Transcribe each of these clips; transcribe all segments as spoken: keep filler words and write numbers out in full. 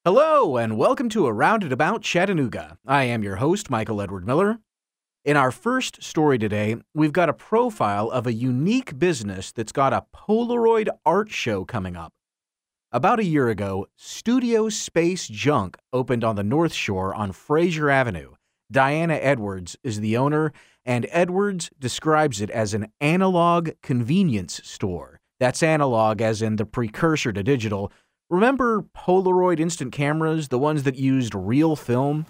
Hello, and welcome to Around and About Chattanooga. I am your host, Michael Edward Miller. In our first story today, we've got a profile of a unique business that's got a Polaroid art show coming up. About a year ago, Studio Space Junk opened on the North Shore on Fraser Avenue. Diana Edwards is the owner, and Edwards describes it as an analog convenience store. That's analog as in the precursor to digital. Remember Polaroid instant cameras, the ones that used real film?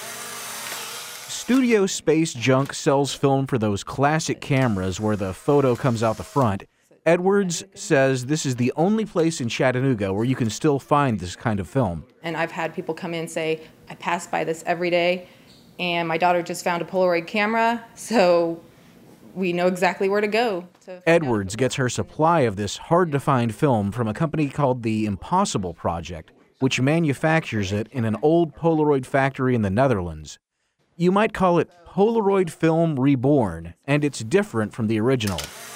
Studio Space Junk sells film for those classic cameras where the photo comes out the front. Edwards says this is the only place in Chattanooga where you can still find this kind of film. And I've had people come in and say, I pass by this every day, and my daughter just found a Polaroid camera, so we know exactly where to go. To Edwards gets her supply of this hard-to-find film from a company called the Impossible Project, which manufactures it in an old Polaroid factory in the Netherlands. You might call it Polaroid Film Reborn, and it's different from the original.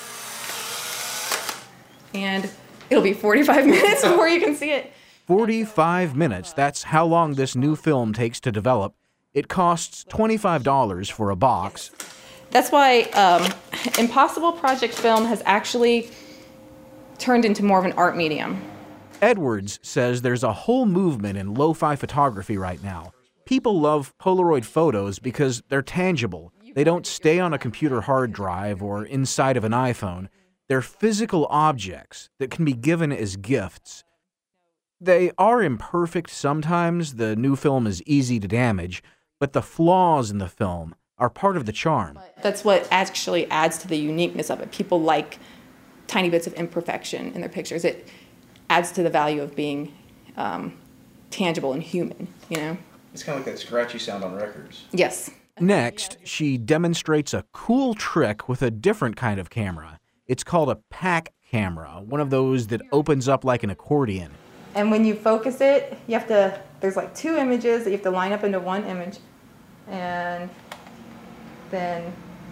And it'll be forty-five minutes before you can see it. forty-five minutes, that's how long this new film takes to develop. It costs twenty-five dollars for a box. That's why um, Impossible Project Film has actually turned into more of an art medium. Edwards says there's a whole movement in lo-fi photography right now. People love Polaroid photos because they're tangible. They don't stay on a computer hard drive or inside of an iPhone. They're physical objects that can be given as gifts. They are imperfect sometimes. The new film is easy to damage, but the flaws in the film are part of the charm. That's what actually adds to the uniqueness of it. People like tiny bits of imperfection in their pictures. It adds to the value of being um, tangible and human, you know? It's kind of like that scratchy sound on records. Yes. Next, she demonstrates a cool trick with a different kind of camera. It's called a pack camera, one of those that opens up like an accordion. And when you focus it, you have to, there's like two images that you have to line up into one image. And then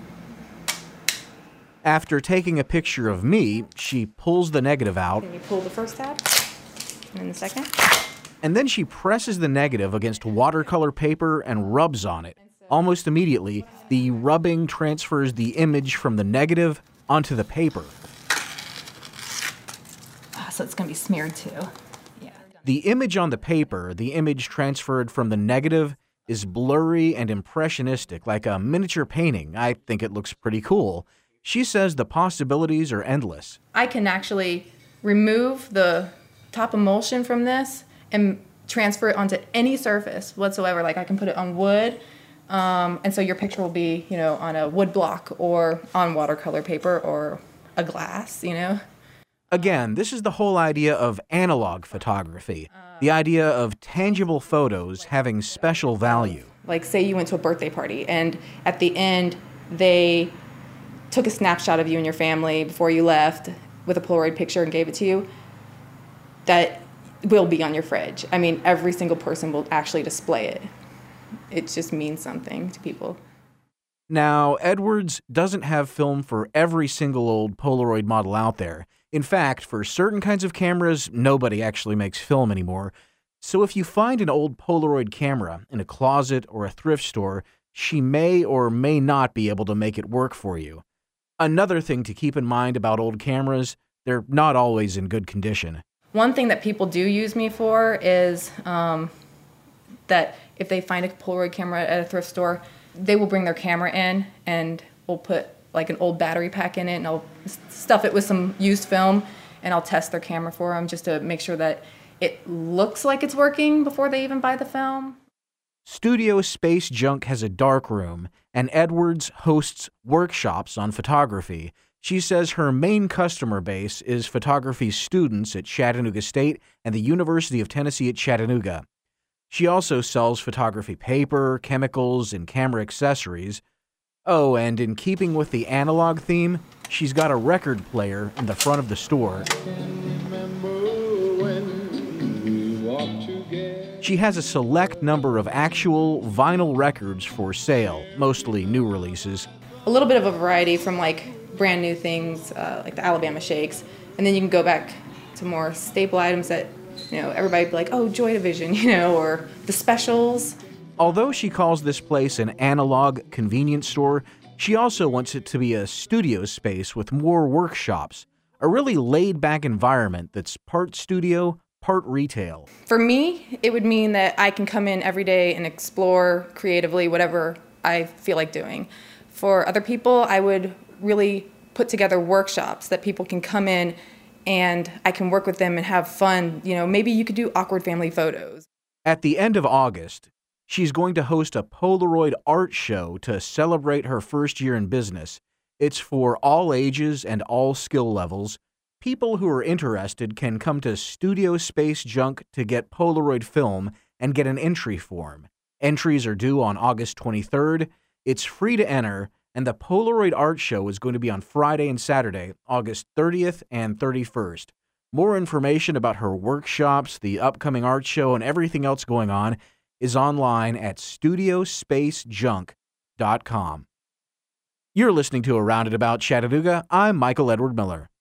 after taking a picture of me, she pulls the negative out. Can you pull the first tab? And then the second? And then she presses the negative against watercolor paper and rubs on it. Almost immediately, the rubbing transfers the image from the negative onto the paper. Oh, so it's going to be smeared too. Yeah. The image on the paper, the image transferred from the negative, is blurry and impressionistic, like a miniature painting. I think it looks pretty cool. She says the possibilities are endless. I can actually remove the top emulsion from this and transfer it onto any surface whatsoever. Like I can put it on wood, um, and so your picture will be, you know, on a wood block or on watercolor paper or a glass, you know. Again, this is the whole idea of analog photography, the idea of tangible photos having special value. Like say you went to a birthday party and at the end they took a snapshot of you and your family before you left with a Polaroid picture and gave it to you. That will be on your fridge. I mean, every single person will actually display it. It just means something to people. Now, Edwards doesn't have film for every single old Polaroid model out there. In fact, for certain kinds of cameras, nobody actually makes film anymore. So if you find an old Polaroid camera in a closet or a thrift store, she may or may not be able to make it work for you. Another thing to keep in mind about old cameras, they're not always in good condition. One thing that people do use me for is um, that if they find a Polaroid camera at a thrift store, they will bring their camera in and we'll put like an old battery pack in it and I'll stuff it with some used film and I'll test their camera for them just to make sure that it looks like it's working before they even buy the film. Studio Space Junk has a dark room, and Edwards hosts workshops on photography. She says her main customer base is photography students at Chattanooga State and the University of Tennessee at Chattanooga. She also sells photography paper, chemicals, and camera accessories. Oh, and in keeping with the analog theme, she's got a record player in the front of the store. She has a select number of actual vinyl records for sale, mostly new releases. A little bit of a variety from like brand new things, uh, like the Alabama Shakes, and then you can go back to more staple items that you know, everybody would be like, oh, Joy Division, you know, or the specials. Although she calls this place an analog convenience store, she also wants it to be a studio space with more workshops, a really laid-back environment that's part studio, part retail. For me, it would mean that I can come in every day and explore creatively whatever I feel like doing. For other people, I would really put together workshops that people can come in and I can work with them and have fun. You know, maybe you could do awkward family photos. At the end of August, she's going to host a Polaroid art show to celebrate her first year in business. It's for all ages and all skill levels. People who are interested can come to Studio Space Junk to get Polaroid film and get an entry form. Entries are due on August twenty-third. It's free to enter, and the Polaroid art show is going to be on Friday and Saturday, August thirtieth and thirty-first. More information about her workshops, the upcoming art show, and everything else going on is online at studio space junk dot com. You're listening to Around and About Chattanooga. I'm Michael Edward Miller.